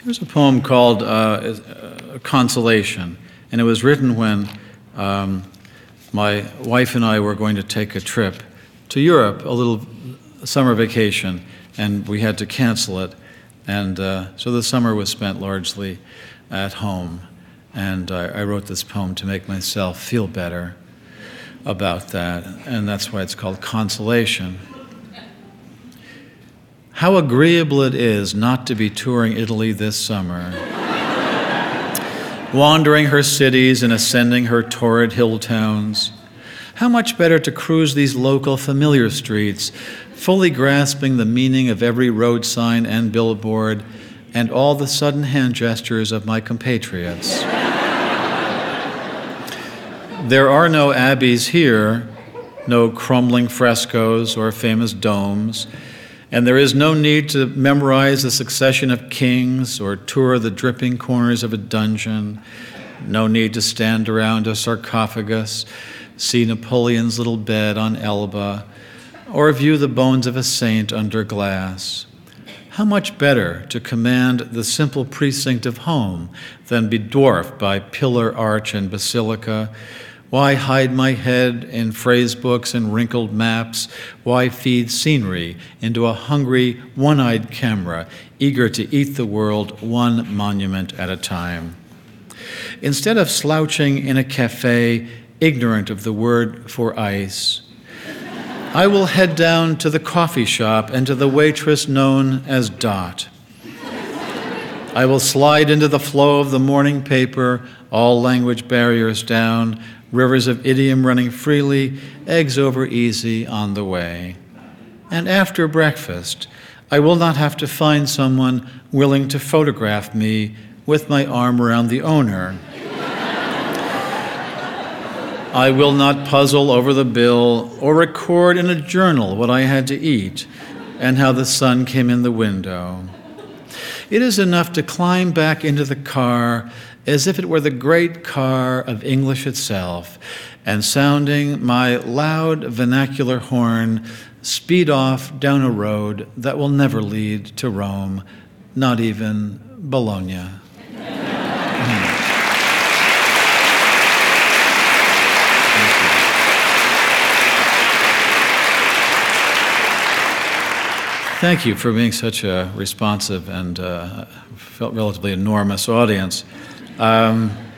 There's a poem called Consolation, and it was written when my wife and I were going to take a trip to Europe, a little summer vacation, and we had to cancel it. And so the summer was spent largely at home. And I wrote this poem to make myself feel better about that, and that's why it's called Consolation. How agreeable it is not to be touring Italy this summer, wandering her cities and ascending her torrid hill towns. How much better to cruise these local familiar streets, fully grasping the meaning of every road sign and billboard and all the sudden hand gestures of my compatriots. There are no abbeys here, no crumbling frescoes or famous domes, and there is no need to memorize the succession of kings or tour the dripping corners of a dungeon, no need to stand around a sarcophagus, see Napoleon's little bed on Elba, or view the bones of a saint under glass. How much better to command the simple precinct of home than be dwarfed by pillar, arch, and basilica? Why hide my head in phrase books and wrinkled maps? Why feed scenery into a hungry, one-eyed camera, eager to eat the world one monument at a time? Instead of slouching in a cafe, ignorant of the word for ice, I will head down to the coffee shop and to the waitress known as Dot. I will slide into the flow of the morning paper, all language barriers down, rivers of idiom running freely, eggs over easy on the way. And after breakfast, I will not have to find someone willing to photograph me with my arm around the owner. I will not puzzle over the bill or record in a journal what I had to eat and how the sun came in the window. It is enough to climb back into the car as if it were the great car of English itself, and sounding my loud vernacular horn, speed off down a road that will never lead to Rome, not even Bologna. Thank you for being such a responsive and felt relatively enormous audience.